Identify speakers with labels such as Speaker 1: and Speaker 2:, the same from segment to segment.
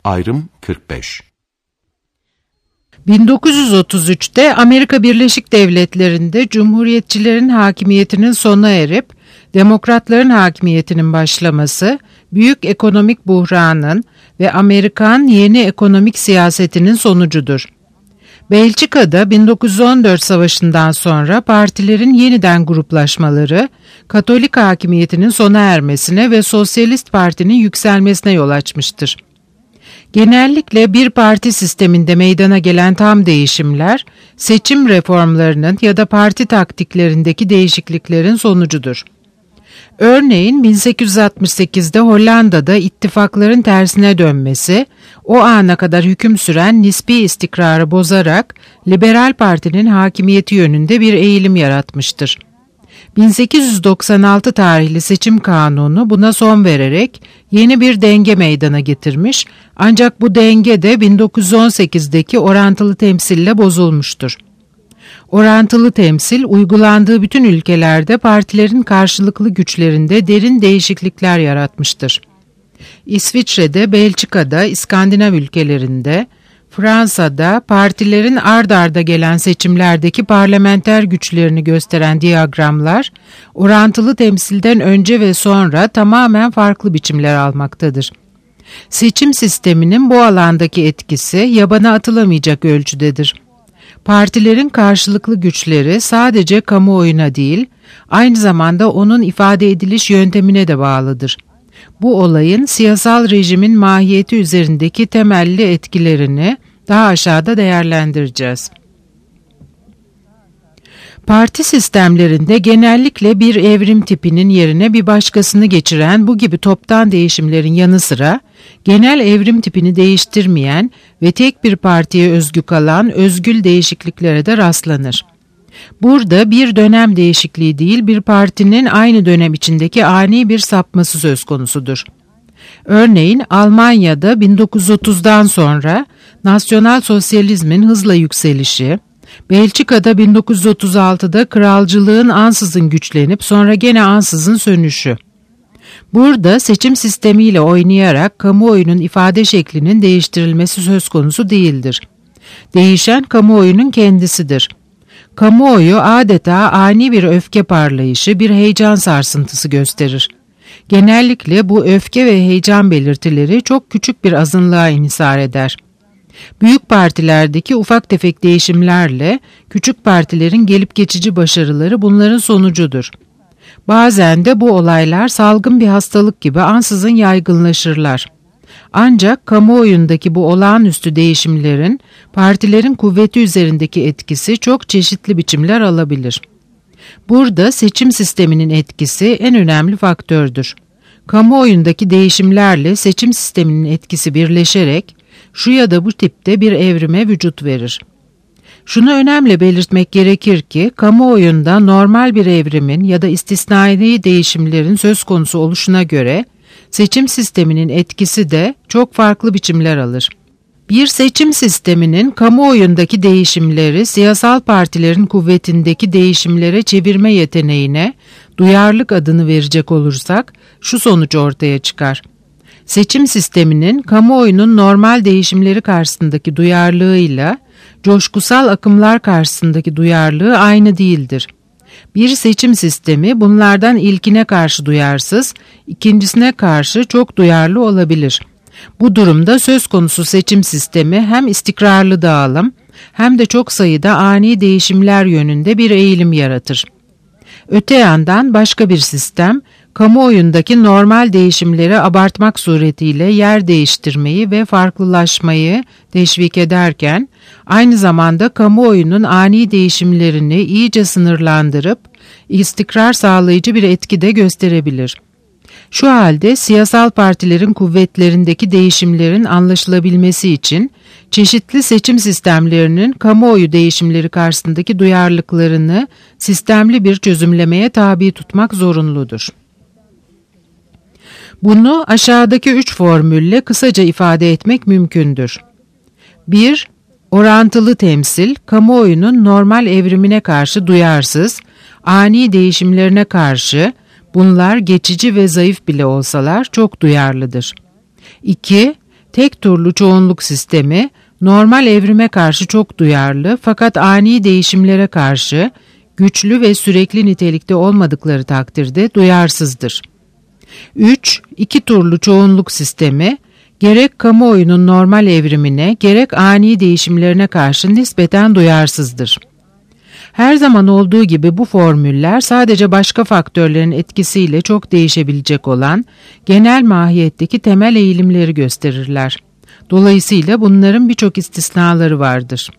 Speaker 1: Ayrım 45.
Speaker 2: 1933'te Amerika Birleşik Devletleri'nde Cumhuriyetçilerin hakimiyetinin sona erip Demokratların hakimiyetinin başlaması, büyük ekonomik buhranın ve Amerikan yeni ekonomik siyasetinin sonucudur. Belçika'da 1914 Savaşı'ndan sonra partilerin yeniden gruplaşmaları, Katolik hakimiyetinin sona ermesine ve Sosyalist Parti'nin yükselmesine yol açmıştır. Genellikle bir parti sisteminde meydana gelen tam değişimler, seçim reformlarının ya da parti taktiklerindeki değişikliklerin sonucudur. Örneğin 1868'de Hollanda'da ittifakların tersine dönmesi, o ana kadar hüküm süren nispi istikrarı bozarak Liberal Parti'nin hakimiyeti yönünde bir eğilim yaratmıştır. 1896 tarihli seçim kanunu buna son vererek yeni bir denge meydana getirmiş, ancak bu denge de 1918'deki orantılı temsille bozulmuştur. Orantılı temsil uygulandığı bütün ülkelerde partilerin karşılıklı güçlerinde derin değişiklikler yaratmıştır. İsviçre'de, Belçika'da, İskandinav ülkelerinde, Fransa'da partilerin ard arda gelen seçimlerdeki parlamenter güçlerini gösteren diyagramlar, orantılı temsilden önce ve sonra tamamen farklı biçimler almaktadır. Seçim sisteminin bu alandaki etkisi yabana atılamayacak ölçüdedir. Partilerin karşılıklı güçleri sadece kamuoyuna değil, aynı zamanda onun ifade ediliş yöntemine de bağlıdır. Bu olayın siyasal rejimin mahiyeti üzerindeki temelli etkilerini daha aşağıda değerlendireceğiz. Parti sistemlerinde genellikle bir evrim tipinin yerine bir başkasını geçiren bu gibi toptan değişimlerin yanı sıra, genel evrim tipini değiştirmeyen ve tek bir partiye özgü kalan özgül değişikliklere de rastlanır. Burada bir dönem değişikliği değil, bir partinin aynı dönem içindeki ani bir sapması söz konusudur. Örneğin Almanya'da 1930'dan sonra nasyonal sosyalizmin hızla yükselişi, Belçika'da 1936'da kralcılığın ansızın güçlenip sonra gene ansızın sönüşü. Burada seçim sistemiyle oynayarak kamuoyunun ifade şeklinin değiştirilmesi söz konusu değildir. Değişen kamuoyunun kendisidir. Kamuoyu adeta ani bir öfke parlayışı, bir heyecan sarsıntısı gösterir. Genellikle bu öfke ve heyecan belirtileri çok küçük bir azınlığa inhisar eder. Büyük partilerdeki ufak tefek değişimlerle küçük partilerin gelip geçici başarıları bunların sonucudur. Bazen de bu olaylar salgın bir hastalık gibi ansızın yaygınlaşırlar. Ancak kamuoyundaki bu olağanüstü değişimlerin partilerin kuvveti üzerindeki etkisi çok çeşitli biçimler alabilir. Burada seçim sisteminin etkisi en önemli faktördür. Kamuoyundaki değişimlerle seçim sisteminin etkisi birleşerek şu ya da bu tipte bir evrime vücut verir. Şunu önemli belirtmek gerekir ki kamuoyunda normal bir evrimin ya da istisnai değişimlerin söz konusu oluşuna göre seçim sisteminin etkisi de çok farklı biçimler alır. Bir seçim sisteminin kamuoyundaki değişimleri siyasal partilerin kuvvetindeki değişimlere çevirme yeteneğine duyarlılık adını verecek olursak şu sonuç ortaya çıkar. Seçim sisteminin kamuoyunun normal değişimleri karşısındaki duyarlılığıyla coşkusal akımlar karşısındaki duyarlılığı aynı değildir. Bir seçim sistemi bunlardan ilkine karşı duyarsız, ikincisine karşı çok duyarlı olabilir. Bu durumda söz konusu seçim sistemi hem istikrarlı dağılım hem de çok sayıda ani değişimler yönünde bir eğilim yaratır. Öte yandan başka bir sistem, kamuoyundaki normal değişimleri abartmak suretiyle yer değiştirmeyi ve farklılaşmayı teşvik ederken, aynı zamanda kamuoyunun ani değişimlerini iyice sınırlandırıp, istikrar sağlayıcı bir etki de gösterebilir. Şu halde siyasal partilerin kuvvetlerindeki değişimlerin anlaşılabilmesi için, çeşitli seçim sistemlerinin kamuoyu değişimleri karşısındaki duyarlılıklarını sistemli bir çözümlemeye tabi tutmak zorunludur. Bunu aşağıdaki 3 formülle kısaca ifade etmek mümkündür. 1. Orantılı temsil, kamuoyunun normal evrimine karşı duyarsız, ani değişimlerine karşı, bunlar geçici ve zayıf bile olsalar çok duyarlıdır. 2. Tek turlu çoğunluk sistemi, normal evrime karşı çok duyarlı fakat ani değişimlere karşı güçlü ve sürekli nitelikte olmadıkları takdirde duyarsızdır. 3. İki turlu çoğunluk sistemi, gerek kamuoyunun normal evrimine gerek ani değişimlerine karşı nispeten duyarsızdır. Her zaman olduğu gibi bu formüller sadece başka faktörlerin etkisiyle çok değişebilecek olan genel mahiyetteki temel eğilimleri gösterirler. Dolayısıyla bunların birçok istisnaları vardır.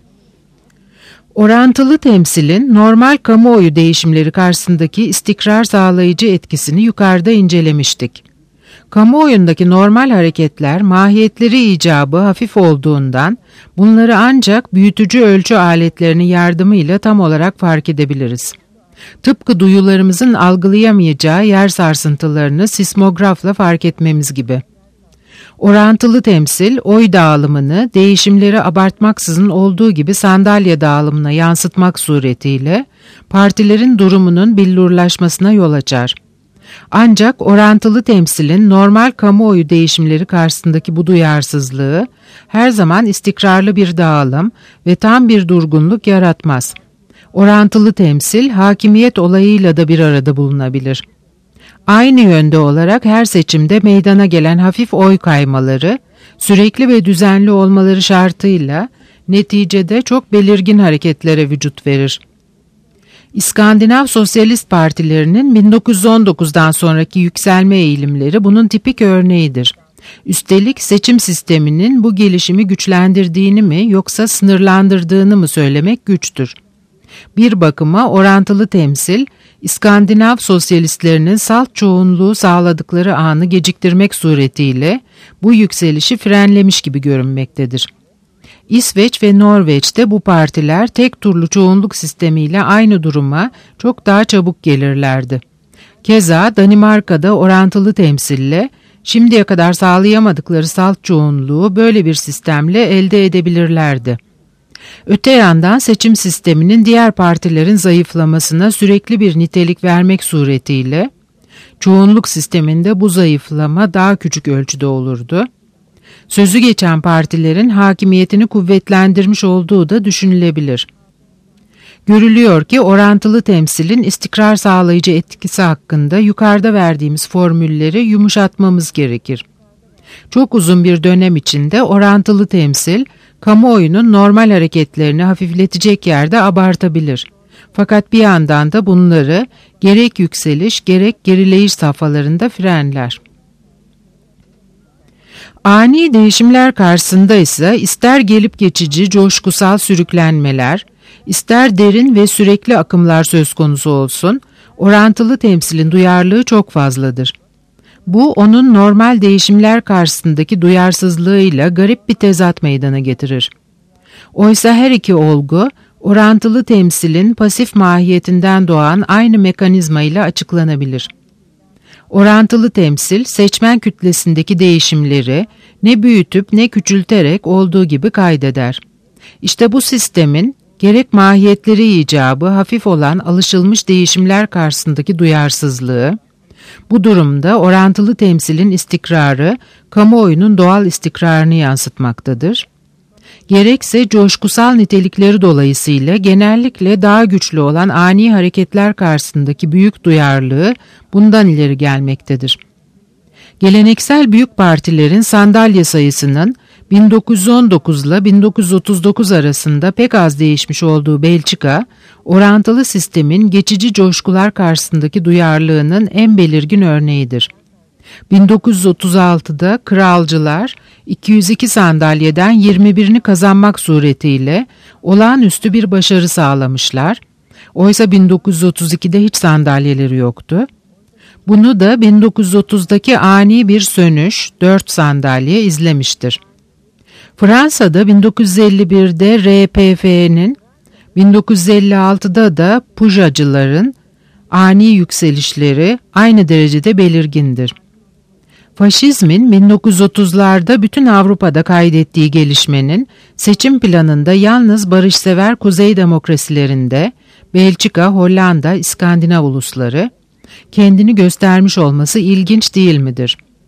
Speaker 2: Orantılı temsilin normal kamuoyu değişimleri karşısındaki istikrar sağlayıcı etkisini yukarıda incelemiştik. Kamuoyundaki normal hareketler mahiyetleri icabı hafif olduğundan bunları ancak büyütücü ölçü aletlerinin yardımıyla tam olarak fark edebiliriz. Tıpkı duyularımızın algılayamayacağı yer sarsıntılarını sismografla fark etmemiz gibi. Orantılı temsil, oy dağılımını değişimleri abartmaksızın olduğu gibi sandalye dağılımına yansıtmak suretiyle partilerin durumunun billurlaşmasına yol açar. Ancak orantılı temsilin normal kamuoyu değişimleri karşısındaki bu duyarsızlığı her zaman istikrarlı bir dağılım ve tam bir durgunluk yaratmaz. Orantılı temsil hakimiyet olayıyla da bir arada bulunabilir. Aynı yönde olarak her seçimde meydana gelen hafif oy kaymaları, sürekli ve düzenli olmaları şartıyla neticede çok belirgin hareketlere vücut verir. İskandinav Sosyalist Partilerinin 1919'dan sonraki yükselme eğilimleri bunun tipik örneğidir. Üstelik seçim sisteminin bu gelişimi güçlendirdiğini mi yoksa sınırlandırdığını mı söylemek güçtür. Bir bakıma orantılı temsil, İskandinav sosyalistlerinin salt çoğunluğu sağladıkları anı geciktirmek suretiyle bu yükselişi frenlemiş gibi görünmektedir. İsveç ve Norveç'te bu partiler tek turlu çoğunluk sistemiyle aynı duruma çok daha çabuk gelirlerdi. Keza Danimarka'da orantılı temsille şimdiye kadar sağlayamadıkları salt çoğunluğu böyle bir sistemle elde edebilirlerdi. Öte yandan seçim sisteminin diğer partilerin zayıflamasına sürekli bir nitelik vermek suretiyle çoğunluk sisteminde bu zayıflama daha küçük ölçüde olurdu. Sözü geçen partilerin hakimiyetini kuvvetlendirmiş olduğu da düşünülebilir. Görülüyor ki orantılı temsilin istikrar sağlayıcı etkisi hakkında yukarıda verdiğimiz formülleri yumuşatmamız gerekir. Çok uzun bir dönem içinde orantılı temsil, kamuoyunun normal hareketlerini hafifletecek yerde abartabilir. Fakat bir yandan da bunları gerek yükseliş gerek gerileyiş safhalarında frenler. Ani değişimler karşısında ise ister gelip geçici coşkusal sürüklenmeler, ister derin ve sürekli akımlar söz konusu olsun, orantılı temsilin duyarlılığı çok fazladır. Bu onun normal değişimler karşısındaki duyarsızlığıyla garip bir tezat meydana getirir. Oysa her iki olgu, orantılı temsilin pasif mahiyetinden doğan aynı mekanizma ile açıklanabilir. Orantılı temsil, seçmen kütlesindeki değişimleri ne büyütüp ne küçülterek olduğu gibi kaydeder. İşte bu sistemin, gerek mahiyetleri icabı hafif olan alışılmış değişimler karşısındaki duyarsızlığı, bu durumda orantılı temsilin istikrarı, kamuoyunun doğal istikrarını yansıtmaktadır. Gerekse coşkusal nitelikleri dolayısıyla genellikle daha güçlü olan ani hareketler karşısındaki büyük duyarlılığı bundan ileri gelmektedir. Geleneksel büyük partilerin sandalye sayısının 1919 ile 1939 arasında pek az değişmiş olduğu Belçika, orantılı sistemin geçici coşkular karşısındaki duyarlılığının en belirgin örneğidir. 1936'da kralcılar 202 sandalyeden 21'ini kazanmak suretiyle olağanüstü bir başarı sağlamışlar. Oysa 1932'de hiç sandalyeleri yoktu. Bunu da 1930'daki ani bir sönüş 4 sandalye izlemiştir. Fransa'da 1951'de RPF'nin, 1956'da da Pujacıların ani yükselişleri aynı derecede belirgindir. Faşizmin 1930'larda bütün Avrupa'da kaydettiği gelişmenin seçim planında yalnız barışsever kuzey demokrasilerinde Belçika, Hollanda, İskandinav ulusları kendini göstermiş olması ilginç değil midir?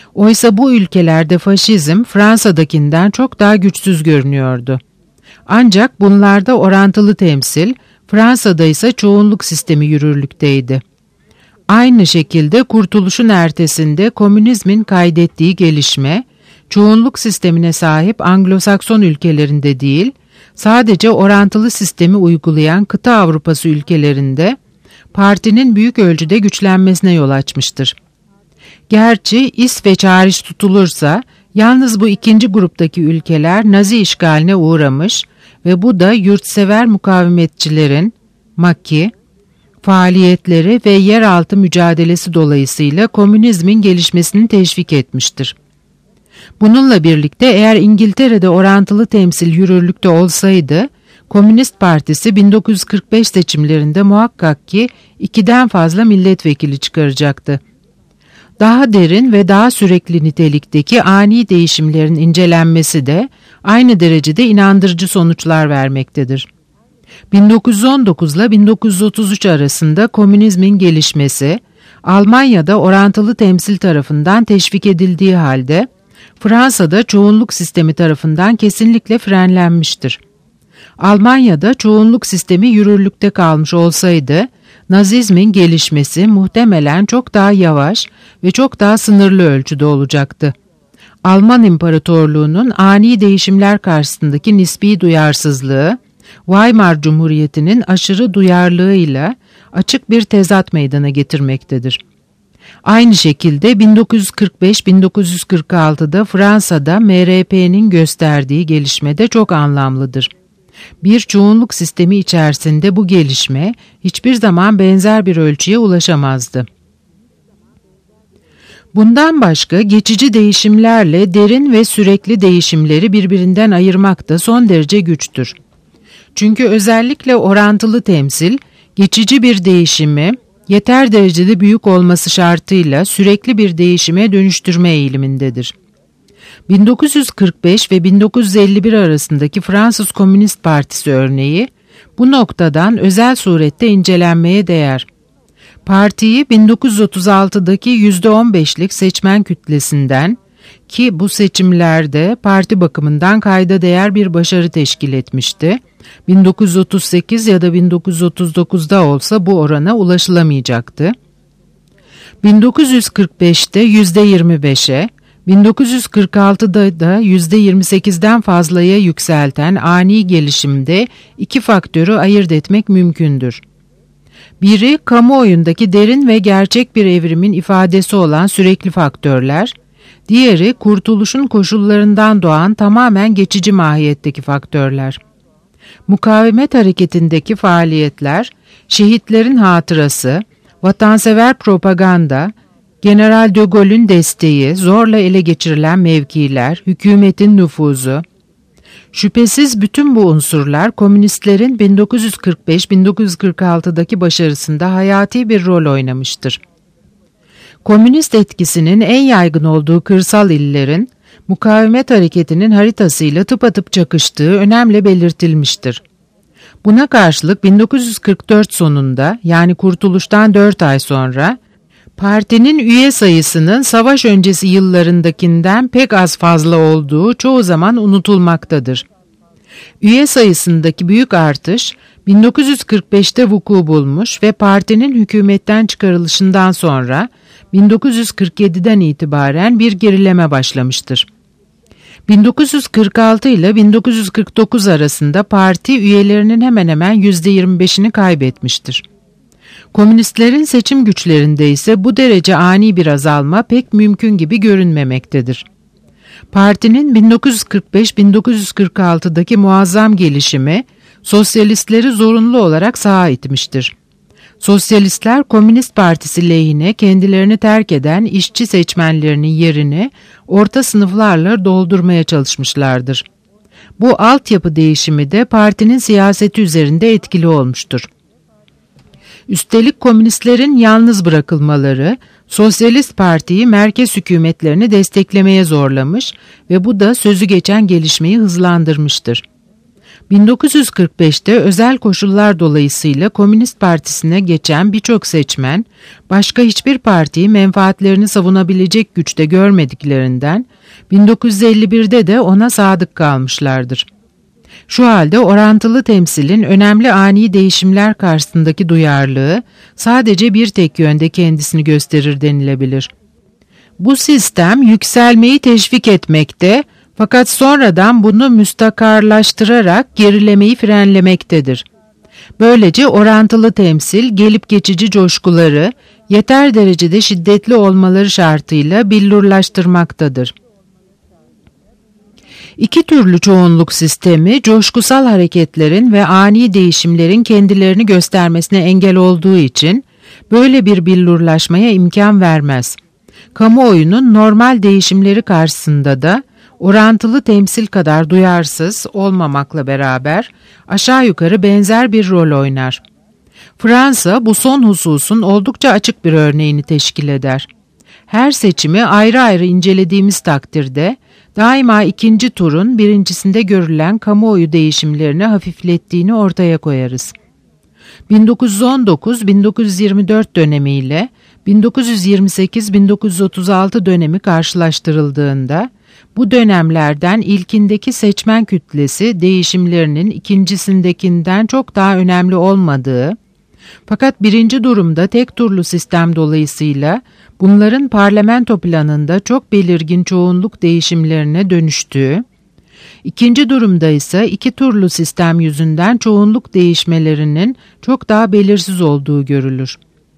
Speaker 2: Oysa bu ülkelerde faşizm Fransa'dakinden çok daha güçsüz görünüyordu. Ancak bunlarda orantılı temsil, Fransa'da ise çoğunluk sistemi yürürlükteydi. Aynı şekilde kurtuluşun ertesinde komünizmin kaydettiği gelişme, çoğunluk sistemine sahip Anglo-Sakson ülkelerinde değil, sadece orantılı sistemi uygulayan kıta Avrupası ülkelerinde partinin büyük ölçüde güçlenmesine yol açmıştır. Gerçi İsveç hariç tutulursa, yalnız bu ikinci gruptaki ülkeler Nazi işgaline uğramış ve bu da yurtsever mukavemetçilerin, Maki, faaliyetleri ve yeraltı mücadelesi dolayısıyla komünizmin gelişmesini teşvik etmiştir. Bununla birlikte eğer İngiltere'de orantılı temsil yürürlükte olsaydı, Komünist Partisi 1945 seçimlerinde muhakkak ki 2'den fazla milletvekili çıkaracaktı. Daha derin ve daha sürekli nitelikteki ani değişimlerin incelenmesi de aynı derecede inandırıcı sonuçlar vermektedir. 1919 ile 1933 arasında komünizmin gelişmesi, Almanya'da orantılı temsil tarafından teşvik edildiği halde, Fransa'da çoğunluk sistemi tarafından kesinlikle frenlenmiştir. Almanya'da çoğunluk sistemi yürürlükte kalmış olsaydı, Nazizmin gelişmesi muhtemelen çok daha yavaş ve çok daha sınırlı ölçüde olacaktı. Alman İmparatorluğu'nun ani değişimler karşısındaki nispi duyarsızlığı, Weimar Cumhuriyeti'nin aşırı duyarlılığıyla açık bir tezat meydana getirmektedir. Aynı şekilde 1945-1946'da Fransa'da MRP'nin gösterdiği gelişme de çok anlamlıdır. Bir çoğunluk sistemi içerisinde bu gelişme hiçbir zaman benzer bir ölçüye ulaşamazdı. Bundan başka geçici değişimlerle derin ve sürekli değişimleri birbirinden ayırmak da son derece güçtür. Çünkü özellikle orantılı temsil, geçici bir değişimi yeter derecede büyük olması şartıyla sürekli bir değişime dönüştürme eğilimindedir. 1945 ve 1951 arasındaki Fransız Komünist Partisi örneği bu noktadan özel surette incelenmeye değer. Partiyi 1936'daki %15'lik seçmen kütlesinden, ki bu seçimlerde parti bakımından kayda değer bir başarı teşkil etmişti, 1938 ya da 1939'da olsa bu orana ulaşılamayacaktı. 1945'te %25'e, 1946'da da %28'den fazlaya yükselten ani gelişimde iki faktörü ayırt etmek mümkündür. Biri, kamuoyundaki derin ve gerçek bir evrimin ifadesi olan sürekli faktörler, diğeri kurtuluşun koşullarından doğan tamamen geçici mahiyetteki faktörler. Mukavemet hareketindeki faaliyetler, şehitlerin hatırası, vatansever propaganda, General de Gaulle'ün desteği, zorla ele geçirilen mevkiler, hükümetin nüfuzu. Şüphesiz bütün bu unsurlar komünistlerin 1945-1946'daki başarısında hayati bir rol oynamıştır. Komünist etkisinin en yaygın olduğu kırsal illerin mukavemet hareketinin haritasıyla tıpatıp çakıştığı önemli belirtilmiştir. Buna karşılık 1944 sonunda, yani kurtuluştan 4 ay sonra, partinin üye sayısının savaş öncesi yıllarındakinden pek az fazla olduğu çoğu zaman unutulmaktadır. Üye sayısındaki büyük artış 1945'te vuku bulmuş ve partinin hükümetten çıkarılışından sonra 1947'den itibaren bir gerileme başlamıştır. 1946 ile 1949 arasında parti üyelerinin hemen hemen %25'ini kaybetmiştir. Komünistlerin seçim güçlerinde ise bu derece ani bir azalma pek mümkün gibi görünmemektedir. Partinin 1945-1946'daki muazzam gelişimi sosyalistleri zorunlu olarak sağa itmiştir. Sosyalistler Komünist Partisi lehine kendilerini terk eden işçi seçmenlerinin yerini orta sınıflarla doldurmaya çalışmışlardır. Bu altyapı değişimi de partinin siyaseti üzerinde etkili olmuştur. Üstelik komünistlerin yalnız bırakılmaları, Sosyalist Parti'yi merkez hükümetlerini desteklemeye zorlamış ve bu da sözü geçen gelişmeyi hızlandırmıştır. 1945'te özel koşullar dolayısıyla Komünist Partisi'ne geçen birçok seçmen, başka hiçbir partiyi menfaatlerini savunabilecek güçte görmediklerinden 1951'de de ona sadık kalmışlardır. Şu halde orantılı temsilin önemli ani değişimler karşısındaki duyarlılığı sadece bir tek yönde kendisini gösterir denilebilir. Bu sistem yükselmeyi teşvik etmekte, fakat sonradan bunu müstakarlaştırarak gerilemeyi frenlemektedir. Böylece orantılı temsil gelip geçici coşkuları yeter derecede şiddetli olmaları şartıyla billurlaştırmaktadır. İki türlü çoğunluk sistemi coşkusal hareketlerin ve ani değişimlerin kendilerini göstermesine engel olduğu için böyle bir billurlaşmaya imkan vermez. Kamuoyunun normal değişimleri karşısında da orantılı temsil kadar duyarsız olmamakla beraber aşağı yukarı benzer bir rol oynar. Fransa bu son hususun oldukça açık bir örneğini teşkil eder. Her seçimi ayrı ayrı incelediğimiz takdirde daima ikinci turun birincisinde görülen kamuoyu değişimlerini hafiflettiğini ortaya koyarız. 1919-1924 dönemiyle 1928-1936 dönemi karşılaştırıldığında bu dönemlerden ilkindeki seçmen kütlesi değişimlerinin ikincisindekinden çok daha önemli olmadığı, fakat birinci durumda tek turlu sistem dolayısıyla bunların parlamento planında çok belirgin çoğunluk değişimlerine dönüştüğü, ikinci durumda ise iki turlu sistem yüzünden çoğunluk değişmelerinin çok daha belirsiz olduğu görülür.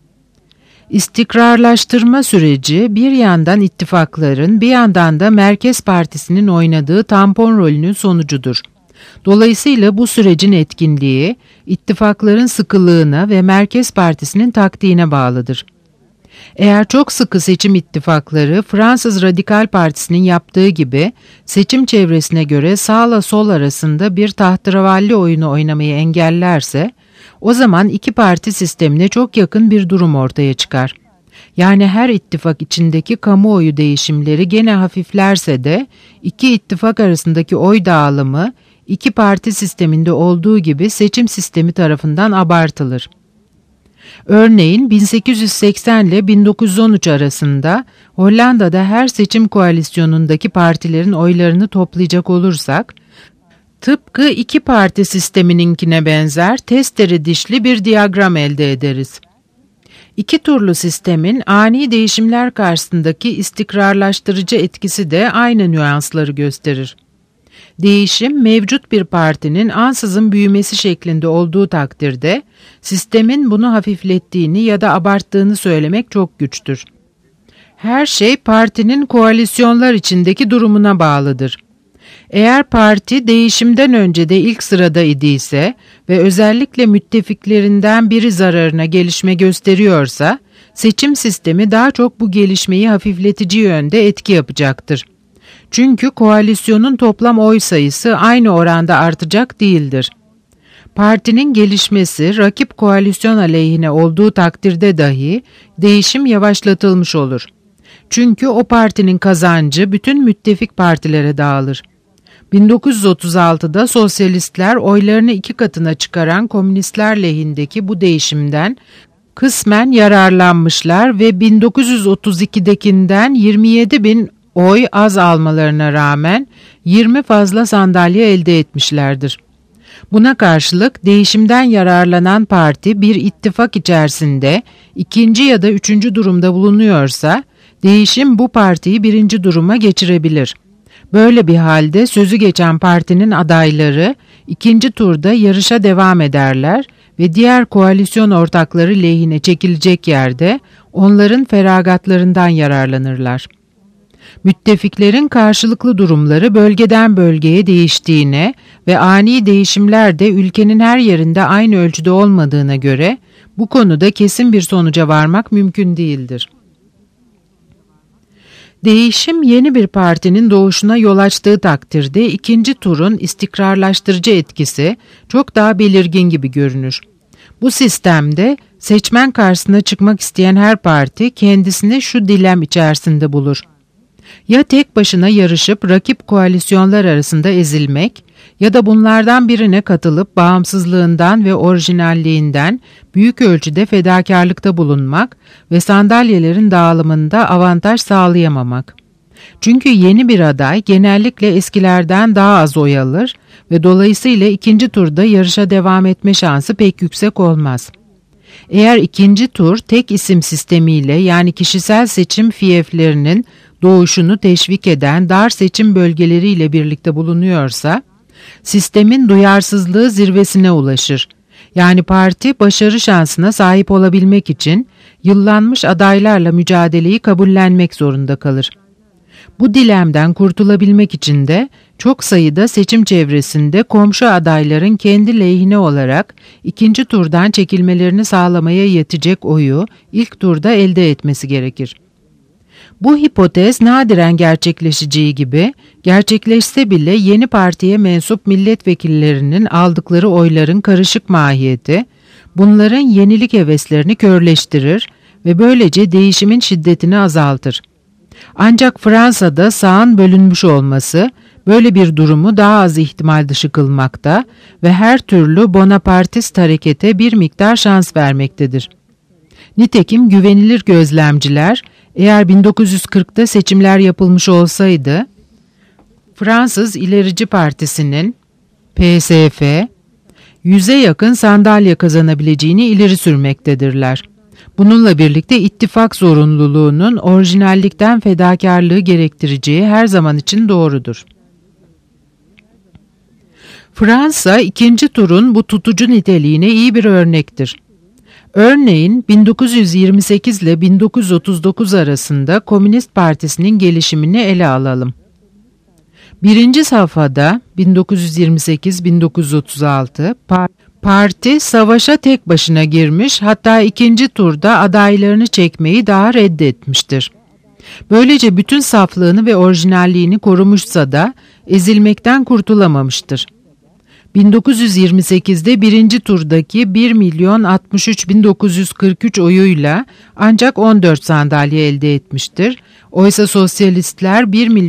Speaker 2: İstikrarlaştırma süreci bir yandan ittifakların bir yandan da Merkez Partisi'nin oynadığı tampon rolünün sonucudur. Dolayısıyla bu sürecin etkinliği ittifakların sıkılığına ve Merkez Partisi'nin taktiğine bağlıdır. Eğer çok sıkı seçim ittifakları Fransız Radikal Partisi'nin yaptığı gibi seçim çevresine göre sağla sol arasında bir tahterevalli oyunu oynamayı engellerse, o zaman iki parti sistemine çok yakın bir durum ortaya çıkar. Yani her ittifak içindeki kamuoyu değişimleri gene hafiflerse de iki ittifak arasındaki oy dağılımı iki parti sisteminde olduğu gibi seçim sistemi tarafından abartılır. Örneğin 1880 ile 1913 arasında Hollanda'da her seçim koalisyonundaki partilerin oylarını toplayacak olursak, tıpkı iki parti sistemininkine benzer testere dişli bir diyagram elde ederiz. İki turlu sistemin ani değişimler karşısındaki istikrarlaştırıcı etkisi de aynı nüansları gösterir. Değişim mevcut bir partinin ansızın büyümesi şeklinde olduğu takdirde sistemin bunu hafiflettiğini ya da abarttığını söylemek çok güçtür. Her şey partinin koalisyonlar içindeki durumuna bağlıdır. Eğer parti değişimden önce de ilk sırada idiyse ve özellikle müttefiklerinden biri zararına gelişme gösteriyorsa, seçim sistemi daha çok bu gelişmeyi hafifletici yönde etki yapacaktır. Çünkü koalisyonun toplam oy sayısı aynı oranda artacak değildir. Partinin gelişmesi rakip koalisyon aleyhine olduğu takdirde dahi değişim yavaşlatılmış olur. Çünkü o partinin kazancı bütün müttefik partilere dağılır. 1936'da sosyalistler oylarını iki katına çıkaran komünistler lehindeki bu değişimden kısmen yararlanmışlar ve 1932'dekinden 27.000 oy az almalarına rağmen 20 fazla sandalye elde etmişlerdir. Buna karşılık değişimden yararlanan parti bir ittifak içerisinde ikinci ya da üçüncü durumda bulunuyorsa, değişim bu partiyi birinci duruma geçirebilir. Böyle bir halde sözü geçen partinin adayları ikinci turda yarışa devam ederler ve diğer koalisyon ortakları lehine çekilecek yerde onların feragatlarından yararlanırlar. Müttefiklerin karşılıklı durumları bölgeden bölgeye değiştiğine ve ani değişimler de ülkenin her yerinde aynı ölçüde olmadığına göre bu konuda kesin bir sonuca varmak mümkün değildir. Değişim yeni bir partinin doğuşuna yol açtığı takdirde ikinci turun istikrarlaştırıcı etkisi çok daha belirgin gibi görünür. Bu sistemde seçmen karşısına çıkmak isteyen her parti kendisini şu dilem içerisinde bulur. Ya tek başına yarışıp rakip koalisyonlar arasında ezilmek ya da bunlardan birine katılıp bağımsızlığından ve orijinalliğinden büyük ölçüde fedakarlıkta bulunmak ve sandalyelerin dağılımında avantaj sağlayamamak. Çünkü yeni bir aday genellikle eskilerden daha az oy alır ve dolayısıyla ikinci turda yarışa devam etme şansı pek yüksek olmaz. Eğer ikinci tur tek isim sistemiyle yani kişisel seçim fiyeflerinin doğuşunu teşvik eden dar seçim bölgeleriyle birlikte bulunuyorsa, sistemin duyarsızlığı zirvesine ulaşır. Yani parti başarı şansına sahip olabilmek için yıllanmış adaylarla mücadeleyi kabullenmek zorunda kalır. Bu dilemden kurtulabilmek için de çok sayıda seçim çevresinde komşu adayların kendi lehine olarak ikinci turdan çekilmelerini sağlamaya yetecek oyu ilk turda elde etmesi gerekir. Bu hipotez nadiren gerçekleşeceği gibi, gerçekleşse bile yeni partiye mensup milletvekillerinin aldıkları oyların karışık mahiyeti, bunların yenilik heveslerini körleştirir ve böylece değişimin şiddetini azaltır. Ancak Fransa'da sağın bölünmüş olması, böyle bir durumu daha az ihtimal dışı kılmakta ve her türlü Bonapartist harekete bir miktar şans vermektedir. Nitekim güvenilir gözlemciler, eğer 1940'ta seçimler yapılmış olsaydı, Fransız İlerici Partisi'nin PSF 100'e yakın sandalye kazanabileceğini ileri sürmektedirler. Bununla birlikte ittifak zorunluluğunun orijinallikten fedakarlığı gerektireceği her zaman için doğrudur. Fransa ikinci turun bu tutucu niteliğine iyi bir örnektir. Örneğin 1928 ile 1939 arasında Komünist Partisi'nin gelişimini ele alalım. Birinci safhada 1928-1936 parti savaşa tek başına girmiş, hatta ikinci turda adaylarını çekmeyi daha reddetmiştir. Böylece bütün saflığını ve orijinalliğini korumuşsa da ezilmekten kurtulamamıştır. 1928'de birinci turdaki 1.063.943 oyuyla ancak 14 sandalye elde etmiştir. Oysa sosyalistler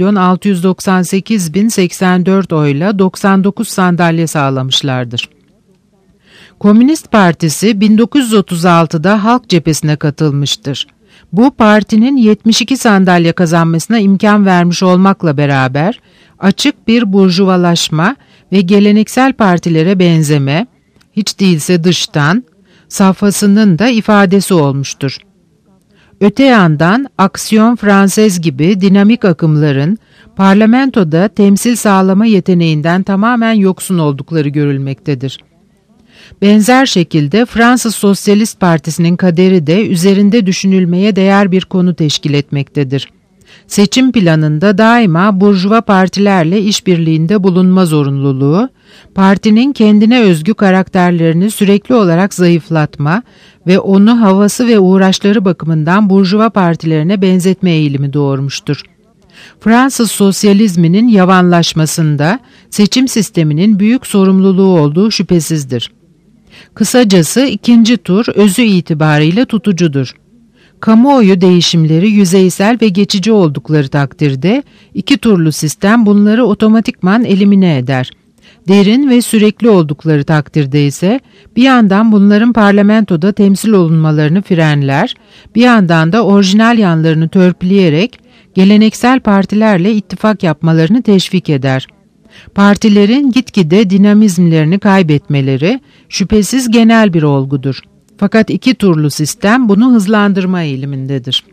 Speaker 2: 1.698.084 oyla 99 sandalye sağlamışlardır. Komünist Partisi 1936'da Halk Cephesi'ne katılmıştır. Bu partinin 72 sandalye kazanmasına imkan vermiş olmakla beraber açık bir burjuvalaşma ve geleneksel partilere benzeme, hiç değilse dıştan, safhasının da ifadesi olmuştur. Öte yandan Aksiyon Fransez gibi dinamik akımların parlamentoda temsil sağlama yeteneğinden tamamen yoksun oldukları görülmektedir. Benzer şekilde Fransız Sosyalist Partisi'nin kaderi de üzerinde düşünülmeye değer bir konu teşkil etmektedir. Seçim planında daima burjuva partilerle işbirliğinde bulunma zorunluluğu, partinin kendine özgü karakterlerini sürekli olarak zayıflatma ve onu havası ve uğraşları bakımından burjuva partilerine benzetme eğilimi doğurmuştur. Fransız sosyalizminin yavanlaşmasında seçim sisteminin büyük sorumluluğu olduğu şüphesizdir. Kısacası ikinci tur özü itibariyle tutucudur. Kamuoyu değişimleri yüzeysel ve geçici oldukları takdirde iki turlu sistem bunları otomatikman elimine eder. Derin ve sürekli oldukları takdirde ise bir yandan bunların parlamentoda temsil olunmalarını frenler, bir yandan da orijinal yanlarını törpüleyerek geleneksel partilerle ittifak yapmalarını teşvik eder. Partilerin gitgide dinamizmlerini kaybetmeleri şüphesiz genel bir olgudur. Fakat iki turlu sistem bunu hızlandırma eğilimindedir.